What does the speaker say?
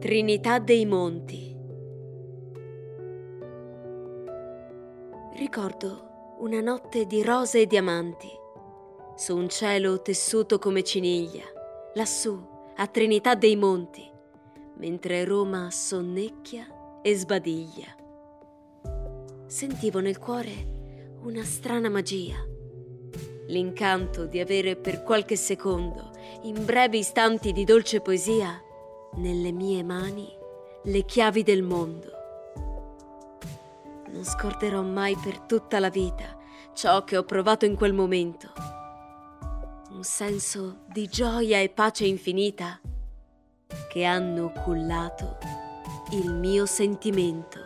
Trinità dei Monti. Ricordo una notte di rose e diamanti, su un cielo tessuto come ciniglia, lassù a Trinità dei Monti, mentre Roma sonnecchia e sbadiglia. Sentivo nel cuore una strana magia, l'incanto di avere per qualche secondo, in brevi istanti di dolce poesia, nelle mie mani le chiavi del mondo. Non scorderò mai per tutta la vita ciò che ho provato in quel momento. Un senso di gioia e pace infinita che hanno cullato il mio sentimento.